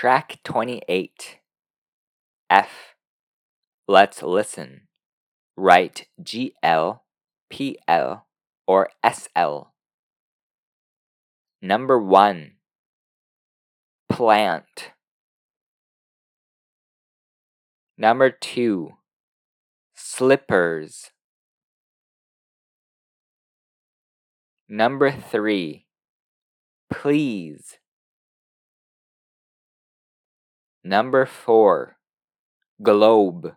Track 28. F. Let's listen. Write GL, PL, or SL. Number 1. Plant. Number 2. Slippers. Number 3. Please. Number 4. Globe.